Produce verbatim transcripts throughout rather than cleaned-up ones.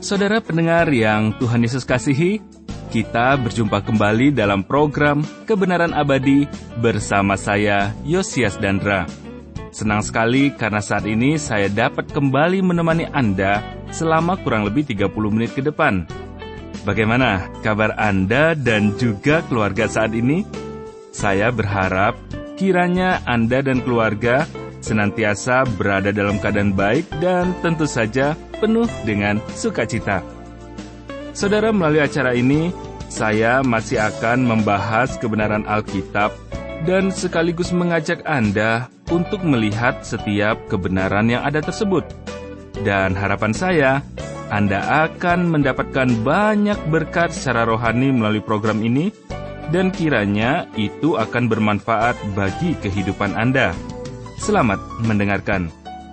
Saudara pendengar yang Tuhan Yesus kasihi, kita berjumpa kembali dalam program Kebenaran Abadi bersama saya, Yosias Dandra. Senang sekali karena saat ini saya dapat kembali menemani Anda selama kurang lebih tiga puluh menit ke depan. Bagaimana kabar Anda dan juga keluarga saat ini? Saya berharap kiranya Anda dan keluarga senantiasa berada dalam keadaan baik dan tentu saja penuh dengan sukacita. Saudara, melalui acara ini, saya masih akan membahas kebenaran Alkitab dan sekaligus mengajak Anda untuk melihat setiap kebenaran yang ada tersebut. Dan harapan saya, Anda akan mendapatkan banyak berkat secara rohani melalui program ini, dan kiranya itu akan bermanfaat bagi kehidupan Anda. Selamat mendengarkan.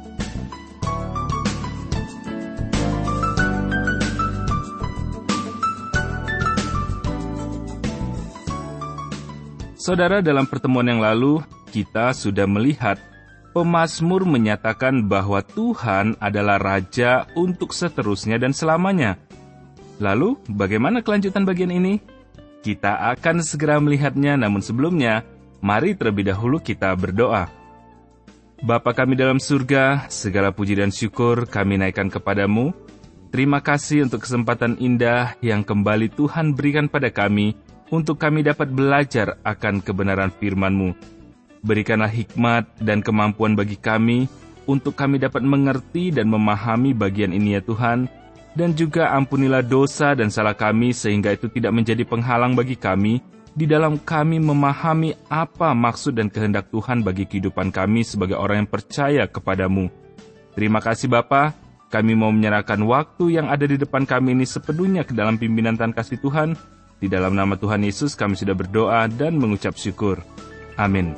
Saudara, dalam pertemuan yang lalu, kita sudah melihat pemazmur menyatakan bahwa Tuhan adalah Raja untuk seterusnya dan selamanya. Lalu, bagaimana kelanjutan bagian ini? Kita akan segera melihatnya, namun sebelumnya, mari terlebih dahulu kita berdoa. Bapa kami dalam surga, segala puji dan syukur kami naikkan kepadamu. Terima kasih untuk kesempatan indah yang kembali Tuhan berikan pada kami, untuk kami dapat belajar akan kebenaran firman-Mu. Berikanlah hikmat dan kemampuan bagi kami, untuk kami dapat mengerti dan memahami bagian ini ya Tuhan, dan juga ampunilah dosa dan salah kami, sehingga itu tidak menjadi penghalang bagi kami, di dalam kami memahami apa maksud dan kehendak Tuhan bagi kehidupan kami sebagai orang yang percaya kepadamu. Terima kasih Bapa, kami mau menyerahkan waktu yang ada di depan kami ini sepenuhnya ke dalam pimpinan Tuhan kasih Tuhan. Di dalam nama Tuhan Yesus kami sudah berdoa dan mengucap syukur. Amin.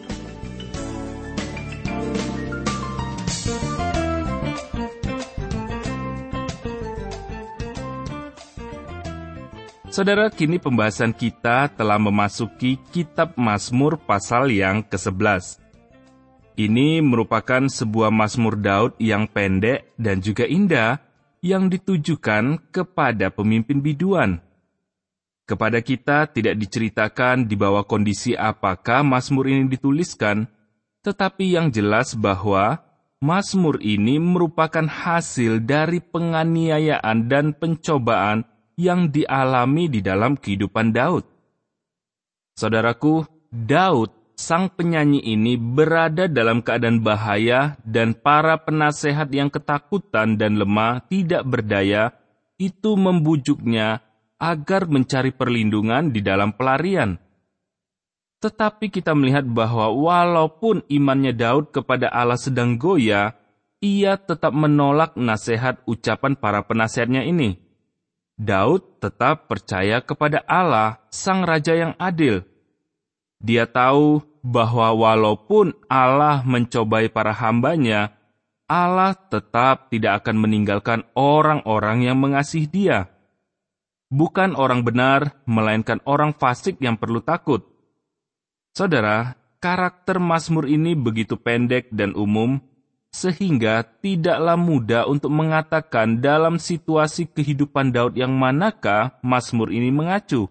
Saudara, kini pembahasan kita telah memasuki Kitab Mazmur pasal yang kesebelas. Ini merupakan sebuah Mazmur Daud yang pendek dan juga indah yang ditujukan kepada pemimpin biduan. Kepada kita tidak diceritakan di bawah kondisi apakah Mazmur ini dituliskan, tetapi yang jelas bahwa Mazmur ini merupakan hasil dari penganiayaan dan pencobaan yang dialami di dalam kehidupan Daud. Saudaraku, Daud, sang penyanyi ini berada dalam keadaan bahaya dan para penasehat yang ketakutan dan lemah tidak berdaya itu membujuknya agar mencari perlindungan di dalam pelarian. Tetapi kita melihat bahwa walaupun imannya Daud kepada Allah sedang goyah, ia tetap menolak nasihat ucapan para penasehatnya ini. Daud tetap percaya kepada Allah, sang Raja yang adil. Dia tahu bahwa walaupun Allah mencobai para hambanya, Allah tetap tidak akan meninggalkan orang-orang yang mengasihi dia. Bukan orang benar, melainkan orang fasik yang perlu takut. Saudara, karakter Mazmur ini begitu pendek dan umum, sehingga tidaklah mudah untuk mengatakan dalam situasi kehidupan Daud yang manakah Mazmur ini mengacu.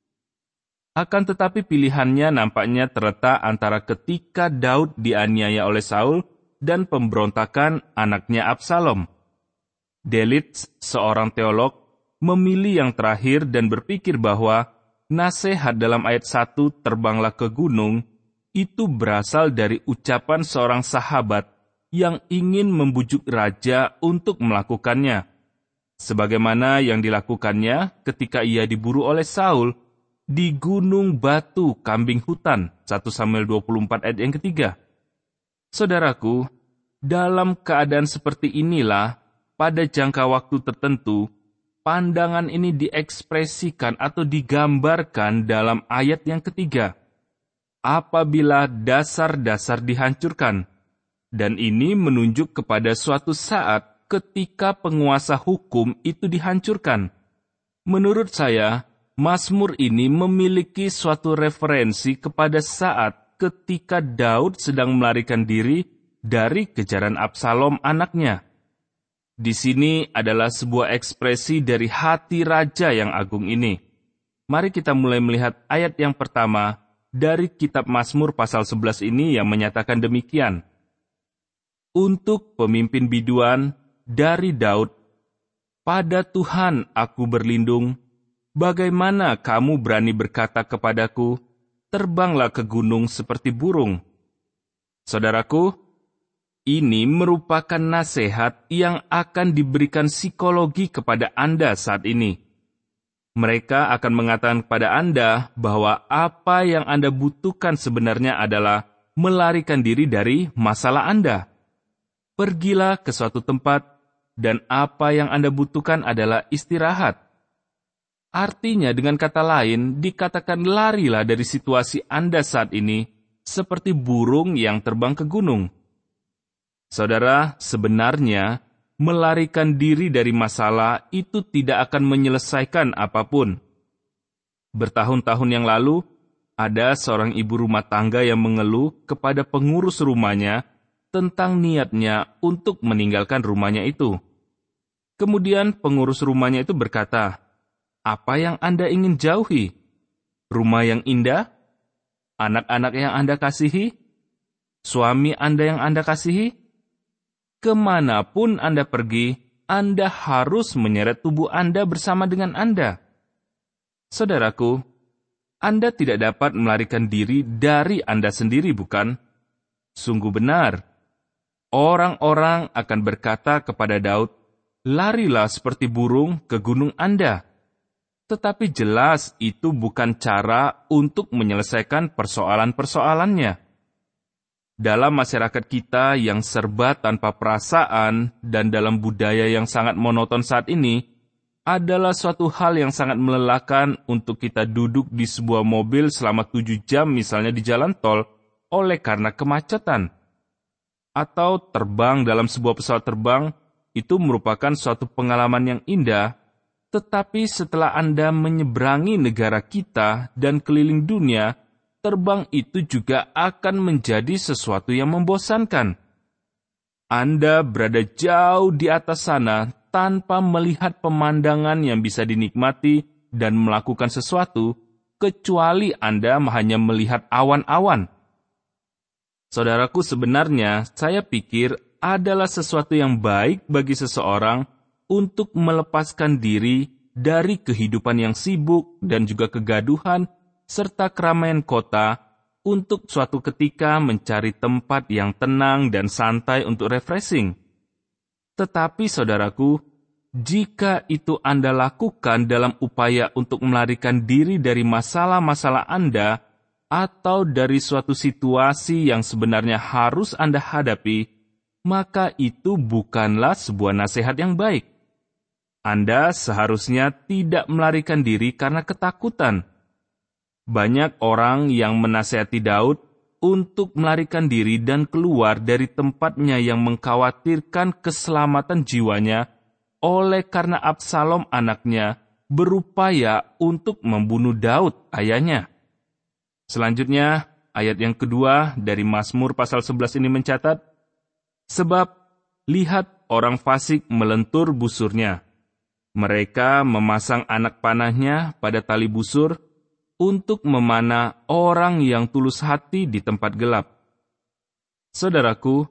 Akan tetapi pilihannya nampaknya terletak antara ketika Daud dianiaya oleh Saul dan pemberontakan anaknya Absalom. Delitzsch, seorang teolog, memilih yang terakhir dan berpikir bahwa nasihat dalam ayat satu terbanglah ke gunung itu berasal dari ucapan seorang sahabat yang ingin membujuk raja untuk melakukannya. Sebagaimana yang dilakukannya ketika ia diburu oleh Saul di gunung batu kambing hutan, satu Samuel dua puluh empat ayat yang ketiga. Saudaraku, dalam keadaan seperti inilah, pada jangka waktu tertentu, pandangan ini diekspresikan atau digambarkan dalam ayat yang ketiga. Apabila dasar-dasar dihancurkan, dan ini menunjuk kepada suatu saat ketika penguasa hukum itu dihancurkan. Menurut saya, Mazmur ini memiliki suatu referensi kepada saat ketika Daud sedang melarikan diri dari kejaran Absalom anaknya. Di sini adalah sebuah ekspresi dari hati Raja yang agung ini. Mari kita mulai melihat ayat yang pertama dari kitab Mazmur pasal sebelas ini yang menyatakan demikian. Untuk pemimpin biduan dari Daud, pada Tuhan aku berlindung. Bagaimana kamu berani berkata kepadaku, terbanglah ke gunung seperti burung? Saudaraku, ini merupakan nasihat yang akan diberikan psikologi kepada Anda saat ini. Mereka akan mengatakan kepada Anda bahwa apa yang Anda butuhkan sebenarnya adalah melarikan diri dari masalah Anda. Pergilah ke suatu tempat, dan apa yang Anda butuhkan adalah istirahat. Artinya, dengan kata lain, dikatakan larilah dari situasi Anda saat ini, seperti burung yang terbang ke gunung. Saudara, sebenarnya melarikan diri dari masalah itu tidak akan menyelesaikan apapun. Bertahun-tahun yang lalu, ada seorang ibu rumah tangga yang mengeluh kepada pengurus rumahnya tentang niatnya untuk meninggalkan rumahnya itu. Kemudian pengurus rumahnya itu berkata, "Apa yang Anda ingin jauhi? Rumah yang indah? Anak-anak yang Anda kasihi? Suami Anda yang Anda kasihi? Kemanapun Anda pergi, Anda harus menyeret tubuh Anda bersama dengan Anda." Saudaraku, Anda tidak dapat melarikan diri dari Anda sendiri, bukan? Sungguh benar. Orang-orang akan berkata kepada Daud, "Larilah seperti burung ke gunung Anda." Tetapi jelas itu bukan cara untuk menyelesaikan persoalan-persoalannya. Dalam masyarakat kita yang serba tanpa perasaan dan dalam budaya yang sangat monoton saat ini, adalah suatu hal yang sangat melelahkan untuk kita duduk di sebuah mobil selama tujuh jam misalnya di jalan tol oleh karena kemacetan. Atau terbang dalam sebuah pesawat terbang, itu merupakan suatu pengalaman yang indah, tetapi setelah Anda menyeberangi negara kita dan keliling dunia, terbang itu juga akan menjadi sesuatu yang membosankan. Anda berada jauh di atas sana tanpa melihat pemandangan yang bisa dinikmati dan melakukan sesuatu, kecuali Anda hanya melihat awan-awan. Saudaraku, sebenarnya saya pikir adalah sesuatu yang baik bagi seseorang untuk melepaskan diri dari kehidupan yang sibuk dan juga kegaduhan serta keramaian kota untuk suatu ketika mencari tempat yang tenang dan santai untuk refreshing. Tetapi saudaraku, jika itu Anda lakukan dalam upaya untuk melarikan diri dari masalah-masalah Anda atau dari suatu situasi yang sebenarnya harus Anda hadapi, maka itu bukanlah sebuah nasihat yang baik. Anda seharusnya tidak melarikan diri karena ketakutan. Banyak orang yang menasihati Daud untuk melarikan diri dan keluar dari tempatnya yang mengkhawatirkan keselamatan jiwanya oleh karena Absalom anaknya berupaya untuk membunuh Daud ayahnya. Selanjutnya, ayat yang kedua dari Mazmur pasal sebelas ini mencatat, "Sebab lihat orang fasik melentur busurnya. Mereka memasang anak panahnya pada tali busur, untuk memanah orang yang tulus hati di tempat gelap." Saudaraku,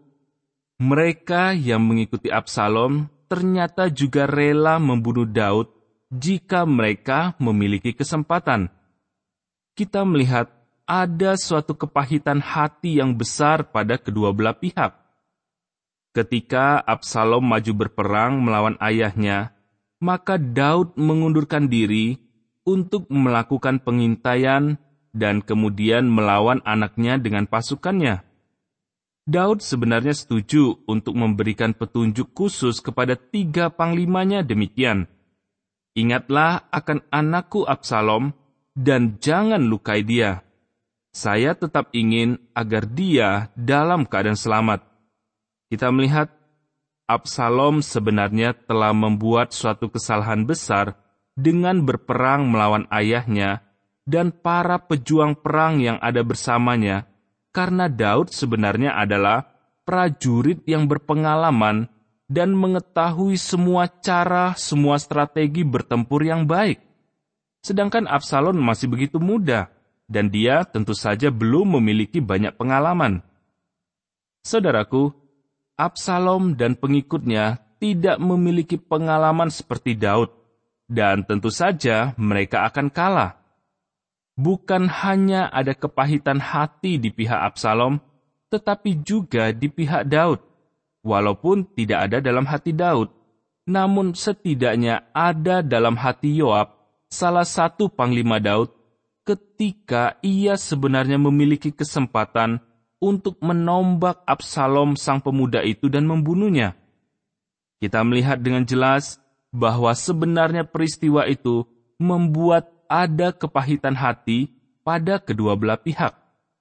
mereka yang mengikuti Absalom ternyata juga rela membunuh Daud jika mereka memiliki kesempatan. Kita melihat ada suatu kepahitan hati yang besar pada kedua belah pihak. Ketika Absalom maju berperang melawan ayahnya, maka Daud mengundurkan diri untuk melakukan pengintaian dan kemudian melawan anaknya dengan pasukannya. Daud sebenarnya setuju untuk memberikan petunjuk khusus kepada tiga panglimanya demikian. "Ingatlah akan anakku Absalom dan jangan lukai dia. Saya tetap ingin agar dia dalam keadaan selamat." Kita melihat Absalom sebenarnya telah membuat suatu kesalahan besar dengan berperang melawan ayahnya dan para pejuang perang yang ada bersamanya, karena Daud sebenarnya adalah prajurit yang berpengalaman dan mengetahui semua cara, semua strategi bertempur yang baik. Sedangkan Absalom masih begitu muda, dan dia tentu saja belum memiliki banyak pengalaman. Saudaraku, Absalom dan pengikutnya tidak memiliki pengalaman seperti Daud, dan tentu saja mereka akan kalah. Bukan hanya ada kepahitan hati di pihak Absalom, tetapi juga di pihak Daud. Walaupun tidak ada dalam hati Daud, namun setidaknya ada dalam hati Yoab, salah satu panglima Daud, ketika ia sebenarnya memiliki kesempatan untuk menombak Absalom sang pemuda itu dan membunuhnya. Kita melihat dengan jelas bahwa sebenarnya peristiwa itu membuat ada kepahitan hati pada kedua belah pihak.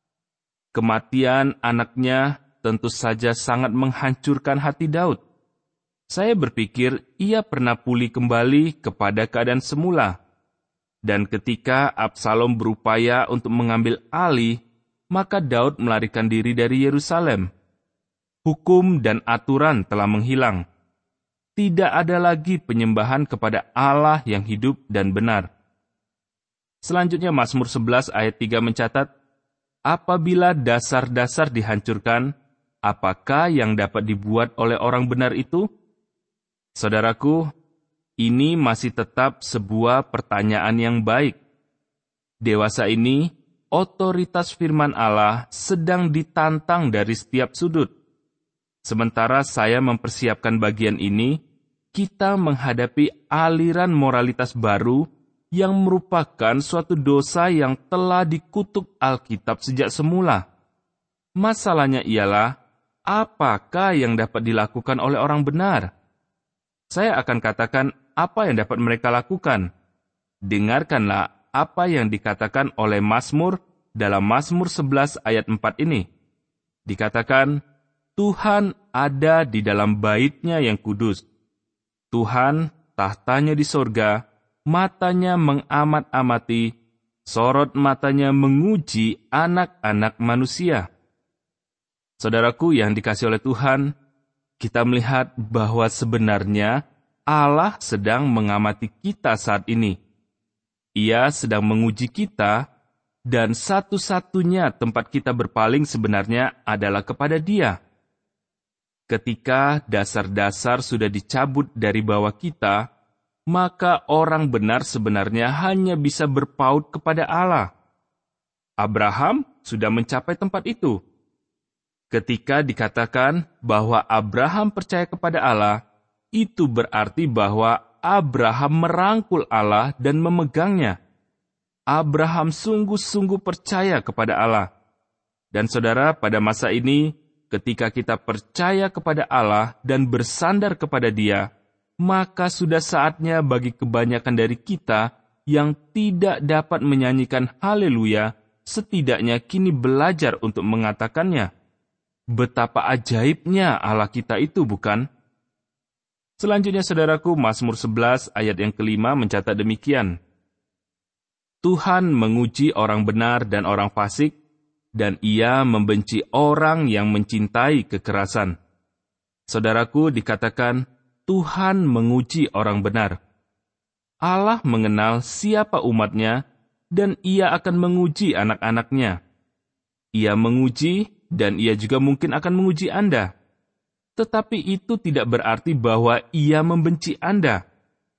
Kematian anaknya tentu saja sangat menghancurkan hati Daud. Saya berpikir ia pernah pulih kembali kepada keadaan semula. Dan ketika Absalom berupaya untuk mengambil alih, maka Daud melarikan diri dari Yerusalem. Hukum dan aturan telah menghilang. Tidak ada lagi penyembahan kepada Allah yang hidup dan benar. Selanjutnya Mazmur sebelas ayat tiga mencatat, apabila dasar-dasar dihancurkan, apakah yang dapat dibuat oleh orang benar itu? Saudaraku, ini masih tetap sebuah pertanyaan yang baik. Dewasa ini, otoritas firman Allah sedang ditantang dari setiap sudut. Sementara saya mempersiapkan bagian ini, kita menghadapi aliran moralitas baru yang merupakan suatu dosa yang telah dikutuk Alkitab sejak semula. Masalahnya ialah, apakah yang dapat dilakukan oleh orang benar? Saya akan katakan apa yang dapat mereka lakukan. Dengarkanlah apa yang dikatakan oleh Mazmur dalam Mazmur sebelas ayat empat ini. Dikatakan, Tuhan ada di dalam bait-Nya yang kudus. Tuhan tahtanya di sorga, matanya mengamat-amati, sorot matanya menguji anak-anak manusia. Saudaraku yang dikasihi oleh Tuhan, kita melihat bahwa sebenarnya Allah sedang mengamati kita saat ini. Ia sedang menguji kita, dan satu-satunya tempat kita berpaling sebenarnya adalah kepada Dia. Ketika dasar-dasar sudah dicabut dari bawah kita, maka orang benar sebenarnya hanya bisa berpaut kepada Allah. Abraham sudah mencapai tempat itu. Ketika dikatakan bahwa Abraham percaya kepada Allah, itu berarti bahwa Abraham merangkul Allah dan memegangnya. Abraham sungguh-sungguh percaya kepada Allah. Dan saudara, pada masa ini, ketika kita percaya kepada Allah dan bersandar kepada Dia, maka sudah saatnya bagi kebanyakan dari kita yang tidak dapat menyanyikan haleluya, setidaknya kini belajar untuk mengatakannya. Betapa ajaibnya Allah kita itu, bukan? Selanjutnya, saudaraku, Mazmur sebelas ayat yang kelima mencatat demikian. Tuhan menguji orang benar dan orang fasik, dan Ia membenci orang yang mencintai kekerasan. Saudaraku, dikatakan, Tuhan menguji orang benar. Allah mengenal siapa umat-Nya, dan Ia akan menguji anak-anak-Nya. Ia menguji, dan Ia juga mungkin akan menguji Anda. Tetapi itu tidak berarti bahwa Ia membenci Anda.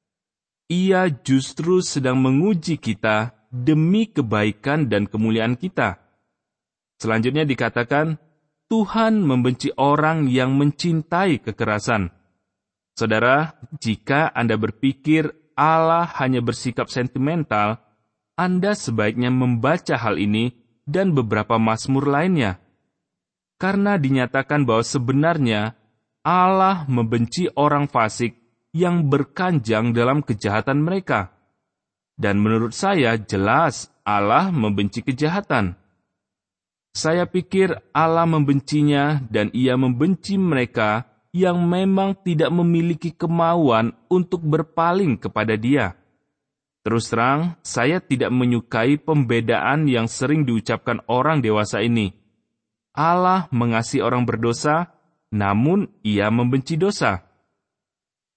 Ia justru sedang menguji kita demi kebaikan dan kemuliaan kita. Selanjutnya dikatakan, Tuhan membenci orang yang mencintai kekerasan. Saudara, jika Anda berpikir Allah hanya bersikap sentimental, Anda sebaiknya membaca hal ini dan beberapa mazmur lainnya. Karena dinyatakan bahwa sebenarnya Allah membenci orang fasik yang berkanjang dalam kejahatan mereka. Dan menurut saya jelas Allah membenci kejahatan. Saya pikir Allah membencinya dan Ia membenci mereka yang memang tidak memiliki kemauan untuk berpaling kepada Dia. Terus terang, saya tidak menyukai pembedaan yang sering diucapkan orang dewasa ini. Allah mengasihi orang berdosa, namun Ia membenci dosa.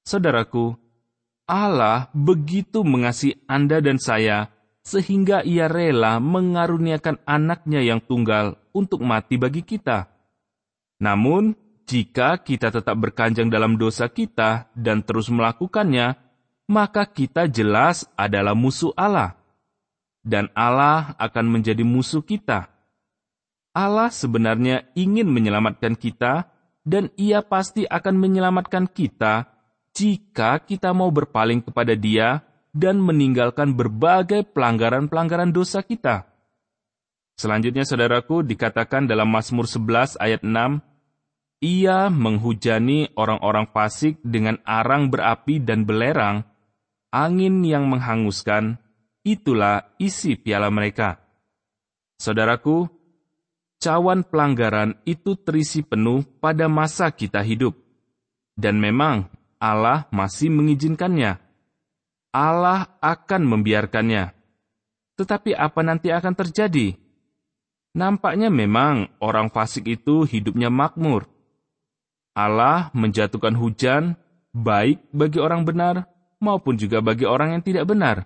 Saudaraku, Allah begitu mengasihi Anda dan saya, sehingga Ia rela mengaruniakan anaknya yang tunggal untuk mati bagi kita. Namun, jika kita tetap berkanjang dalam dosa kita dan terus melakukannya, maka kita jelas adalah musuh Allah. Dan Allah akan menjadi musuh kita. Allah sebenarnya ingin menyelamatkan kita, dan Ia pasti akan menyelamatkan kita jika kita mau berpaling kepada Dia dan meninggalkan berbagai pelanggaran-pelanggaran dosa kita. Selanjutnya, saudaraku, dikatakan dalam Mazmur sebelas ayat enam, Ia menghujani orang-orang fasik dengan arang berapi dan belerang, angin yang menghanguskan, itulah isi piala mereka. Saudaraku, cawan pelanggaran itu terisi penuh pada masa kita hidup. Dan memang Allah masih mengizinkannya. Allah akan membiarkannya. Tetapi apa nanti akan terjadi? Nampaknya memang orang fasik itu hidupnya makmur. Allah menjatuhkan hujan, baik bagi orang benar, maupun juga bagi orang yang tidak benar.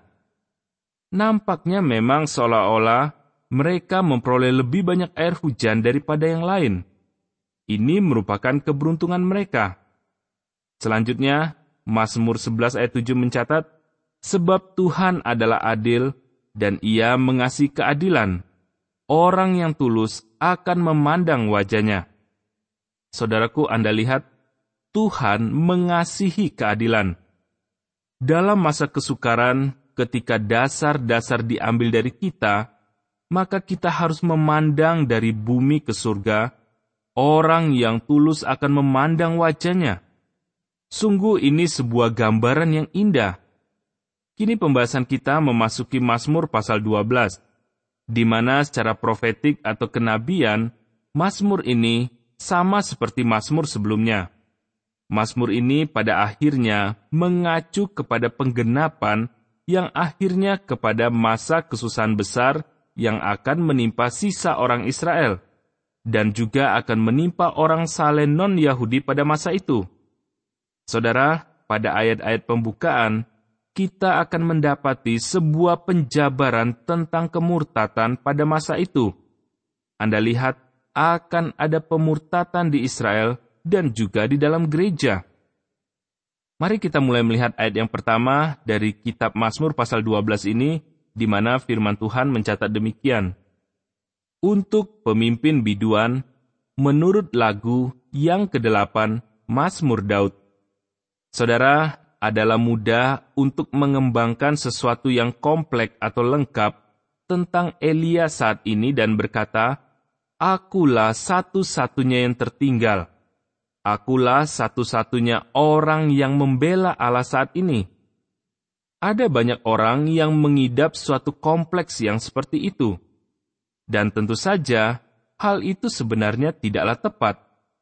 Nampaknya memang seolah-olah mereka memperoleh lebih banyak air hujan daripada yang lain. Ini merupakan keberuntungan mereka. Selanjutnya, Mazmur sebelas ayat tujuh mencatat, sebab Tuhan adalah adil, dan Ia mengasihi keadilan. Orang yang tulus akan memandang wajah-Nya. Saudaraku, Anda lihat, Tuhan mengasihi keadilan. Dalam masa kesukaran, ketika dasar-dasar diambil dari kita, maka kita harus memandang dari bumi ke surga. Orang yang tulus akan memandang wajah-Nya. Sungguh ini sebuah gambaran yang indah. Kini pembahasan kita memasuki Mazmur pasal dua belas, di mana secara profetik atau kenabian, Mazmur ini sama seperti Mazmur sebelumnya. Mazmur ini pada akhirnya mengacu kepada penggenapan yang akhirnya kepada masa kesusahan besar yang akan menimpa sisa orang Israel, dan juga akan menimpa orang saleh non-Yahudi pada masa itu. Saudara, pada ayat-ayat pembukaan, kita akan mendapati sebuah penjabaran tentang kemurtatan pada masa itu. Anda lihat, akan ada pemurtatan di Israel dan juga di dalam gereja. Mari kita mulai melihat ayat yang pertama dari kitab Mazmur pasal dua belas ini, di mana firman Tuhan mencatat demikian. Untuk pemimpin biduan, menurut lagu yang kedelapan, Mazmur Daud. Saudara, adalah mudah untuk mengembangkan sesuatu yang kompleks atau lengkap tentang Elia saat ini dan berkata, Akulah satu-satunya yang tertinggal. Akulah satu-satunya orang yang membela Allah saat ini. Ada banyak orang yang mengidap suatu kompleks yang seperti itu. Dan tentu saja, hal itu sebenarnya tidaklah tepat.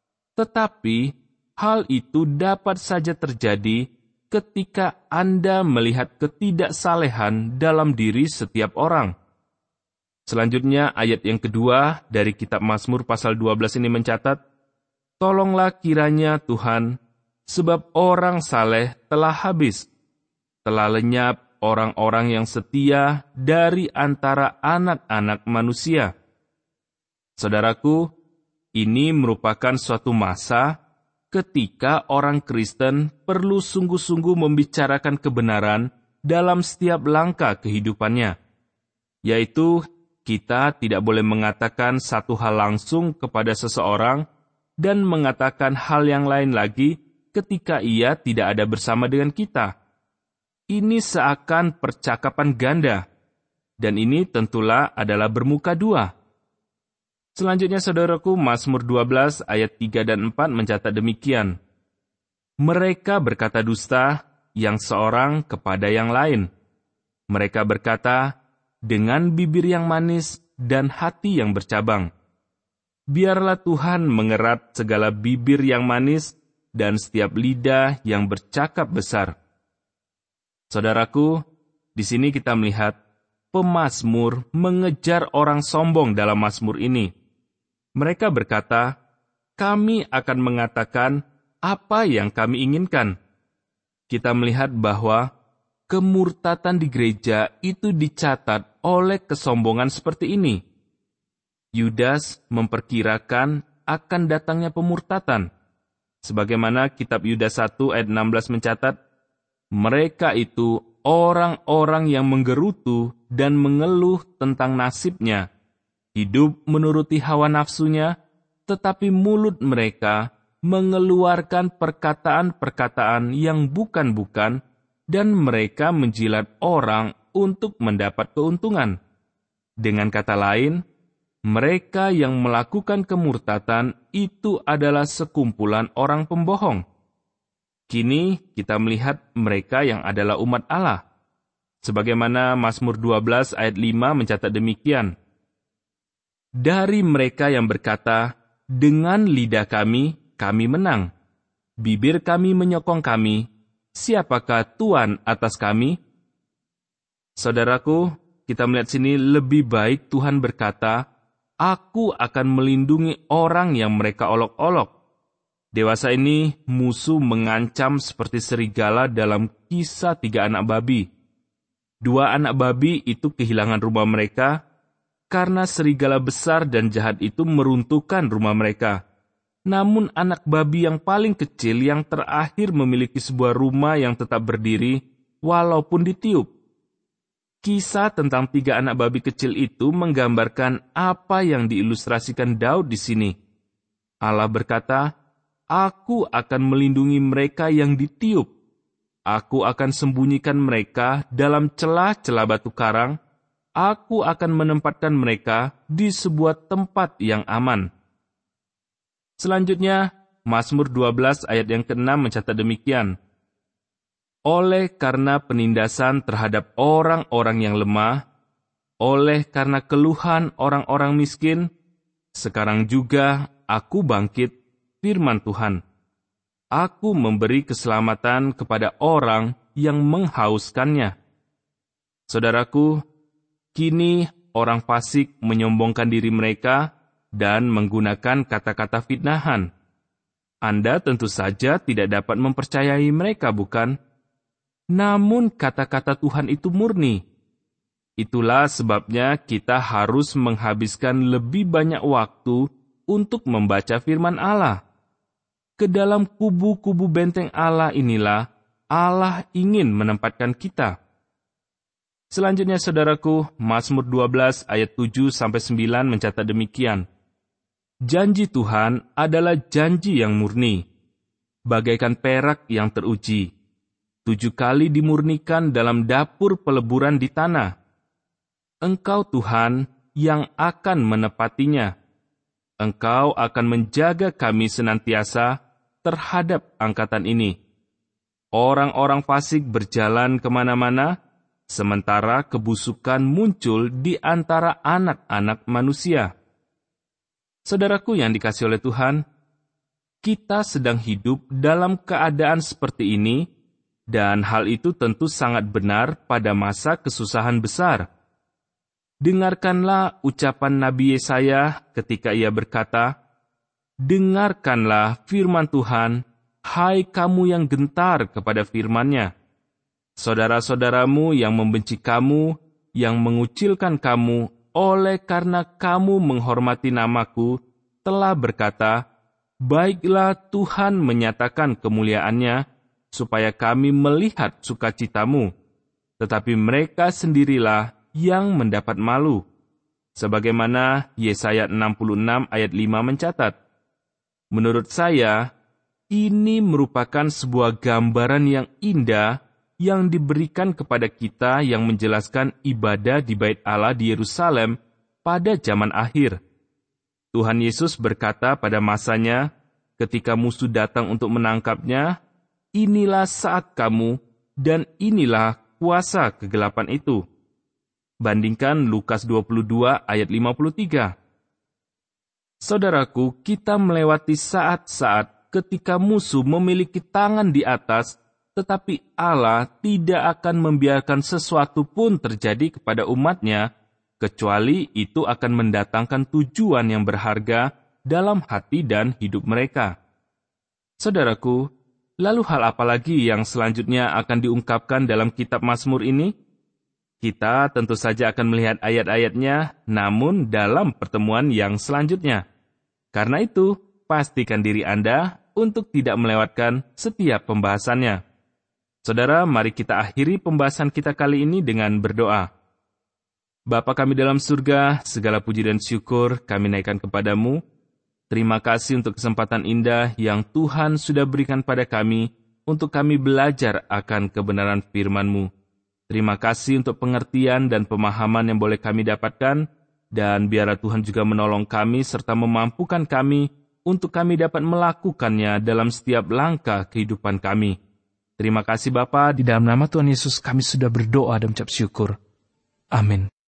Tetapi, hal itu dapat saja terjadi ketika Anda melihat ketidaksalehan dalam diri setiap orang. Selanjutnya, ayat yang kedua dari kitab Mazmur pasal dua belas ini mencatat, Tolonglah kiranya Tuhan, sebab orang saleh telah habis. Telah lenyap orang-orang yang setia dari antara anak-anak manusia. Saudaraku, ini merupakan suatu masa ketika orang Kristen perlu sungguh-sungguh membicarakan kebenaran dalam setiap langkah kehidupannya, yaitu kita tidak boleh mengatakan satu hal langsung kepada seseorang dan mengatakan hal yang lain lagi ketika ia tidak ada bersama dengan kita. Ini seakan percakapan ganda, dan ini tentulah adalah bermuka dua. Selanjutnya, saudaraku, Mazmur dua belas ayat tiga dan empat mencatat demikian. Mereka berkata dusta yang seorang kepada yang lain. Mereka berkata dengan bibir yang manis dan hati yang bercabang. Biarlah Tuhan mengerat segala bibir yang manis dan setiap lidah yang bercakap besar. Saudaraku, di sini kita melihat pemazmur mengejar orang sombong dalam mazmur ini. Mereka berkata, kami akan mengatakan apa yang kami inginkan. kita melihat bahwa kemurtatan di gereja itu dicatat oleh kesombongan seperti ini. Yudas memperkirakan akan datangnya pemurtatan. Sebagaimana kitab Yudas satu ayat enam belas mencatat, mereka itu orang-orang yang menggerutu dan mengeluh tentang nasibnya, hidup menuruti hawa nafsunya, tetapi mulut mereka mengeluarkan perkataan-perkataan yang bukan-bukan, dan mereka menjilat orang untuk mendapat keuntungan. Dengan kata lain, mereka yang melakukan kemurtatan itu adalah sekumpulan orang pembohong. Kini kita melihat mereka yang adalah umat Allah. Sebagaimana Mazmur dua belas ayat lima mencatat demikian. Dari mereka yang berkata, dengan lidah kami, kami menang. Bibir kami menyokong kami. Siapakah Tuhan atas kami? Saudaraku, kita melihat sini lebih baik Tuhan berkata, Aku akan melindungi orang yang mereka olok-olok. Dewasa ini musuh mengancam seperti serigala dalam kisah tiga anak babi. Dua anak babi itu kehilangan rumah mereka karena serigala besar dan jahat itu meruntuhkan rumah mereka. Namun anak babi yang paling kecil yang terakhir memiliki sebuah rumah yang tetap berdiri walaupun ditiup. Kisah tentang tiga anak babi kecil itu menggambarkan apa yang diilustrasikan Daud di sini. Allah berkata, Aku akan melindungi mereka yang ditiup. Aku akan sembunyikan mereka dalam celah-celah batu karang. Aku akan menempatkan mereka di sebuah tempat yang aman. Selanjutnya, Mazmur dua belas ayat yang keenam mencatat demikian. Oleh karena penindasan terhadap orang-orang yang lemah, oleh karena keluhan orang-orang miskin, sekarang juga aku bangkit, firman Tuhan. Aku memberi keselamatan kepada orang yang menghauskannya. Saudaraku, kini orang fasik menyombongkan diri mereka dan menggunakan kata-kata fitnahan. Anda tentu saja tidak dapat mempercayai mereka, bukan? Namun kata-kata Tuhan itu murni. Itulah sebabnya kita harus menghabiskan lebih banyak waktu untuk membaca firman Allah. Ke dalam kubu-kubu benteng Allah inilah Allah ingin menempatkan kita. Selanjutnya saudaraku, Mazmur dua belas ayat tujuh sampai sembilan mencatat demikian. Janji Tuhan adalah janji yang murni, bagaikan perak yang teruji. Tujuh kali dimurnikan dalam dapur peleburan di tanah. Engkau Tuhan yang akan menepatinya. Engkau akan menjaga kami senantiasa terhadap angkatan ini. Orang-orang fasik berjalan kemana-mana, sementara kebusukan muncul di antara anak-anak manusia. Saudaraku yang dikasihi oleh Tuhan, kita sedang hidup dalam keadaan seperti ini, dan hal itu tentu sangat benar pada masa kesusahan besar. Dengarkanlah ucapan Nabi Yesaya ketika ia berkata, Dengarkanlah firman Tuhan, hai kamu yang gentar kepada firman-Nya. Saudara-saudaramu yang membenci kamu, yang mengucilkan kamu, oleh karena kamu menghormati namaku, telah berkata, Baiklah Tuhan menyatakan kemuliaan-Nya, supaya kami melihat sukacitamu. Tetapi mereka sendirilah yang mendapat malu. Sebagaimana Yesaya enam puluh enam ayat lima mencatat. Menurut saya, ini merupakan sebuah gambaran yang indah yang diberikan kepada kita yang menjelaskan ibadah di Bait Allah di Yerusalem pada zaman akhir. Tuhan Yesus berkata pada masanya, ketika musuh datang untuk menangkapnya, inilah saat kamu, dan inilah kuasa kegelapan itu. Bandingkan Lukas dua puluh dua ayat lima puluh tiga. Saudaraku, kita melewati saat-saat ketika musuh memiliki tangan di atas, tetapi Allah tidak akan membiarkan sesuatu pun terjadi kepada umat-Nya, kecuali itu akan mendatangkan tujuan yang berharga dalam hati dan hidup mereka. Saudaraku, Lalu hal apa lagi yang selanjutnya akan diungkapkan dalam kitab Mazmur ini? Kita tentu saja akan melihat ayat-ayatnya, namun dalam pertemuan yang selanjutnya. Karena itu, pastikan diri Anda untuk tidak melewatkan setiap pembahasannya. Saudara, mari kita akhiri pembahasan kita kali ini dengan berdoa. Bapa kami dalam surga, segala puji dan syukur kami naikkan kepadamu. Terima kasih untuk kesempatan indah yang Tuhan sudah berikan pada kami untuk kami belajar akan kebenaran firman-Mu. Terima kasih untuk pengertian dan pemahaman yang boleh kami dapatkan, dan biarlah Tuhan juga menolong kami serta memampukan kami untuk kami dapat melakukannya dalam setiap langkah kehidupan kami. Terima kasih Bapa, di dalam nama Tuhan Yesus kami sudah berdoa dan mengucap syukur. Amin.